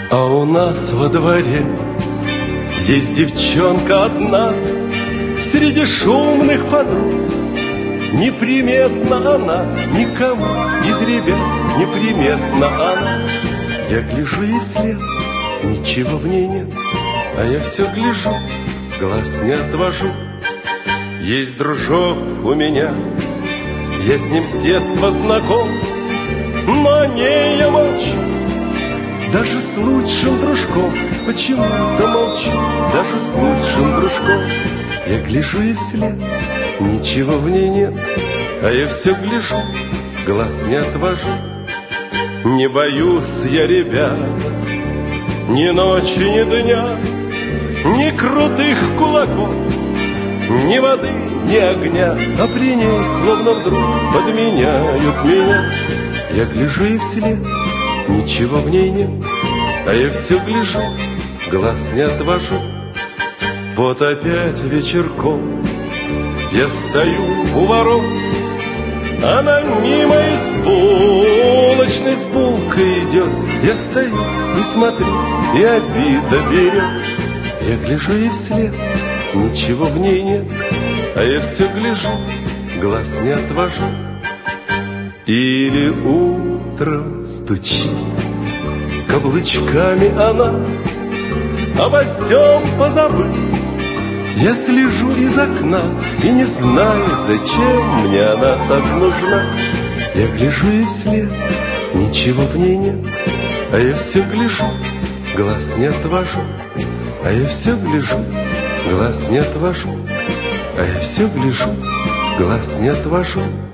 А у нас во дворе есть девчонка одна, среди шумных подруг. Неприметна она никому из ребят, неприметна она. Я гляжу ей вслед, ничего в ней нет, а я все гляжу, глаз не отвожу. Есть дружок у меня, я с ним с детства знаком, но о ней я молчу, даже с лучшим дружком. Почему-то молчу, даже с лучшим дружком. Я гляжу ей вслед, ничего в ней нет, а я все гляжу, глаз не отвожу. Не боюсь я, ребят, ни ночи, ни дня, ни крутых кулаков, ни воды, ни огня, а при ней словно вдруг подменяют меня. Я гляжу ей вслед, ничего в ней нет, а я все гляжу, глаз не отвожу. Вот опять вечерком я стою у ворот, она мимо из булочной с булкой идет. Я стою и смотрю, и обида берет. Я гляжу ей вслед, ничего в ней нет, а я все гляжу, глаз не отвожу. Или утром стучит каблучками она, обо всем позабыв. Я слежу из окна и не знаю, зачем мне она так нужна. Я гляжу ей вслед, ничего в ней нет, а я все гляжу, глаз не отвожу. А я все гляжу, глаз не отвожу. А я все гляжу, глаз не отвожу.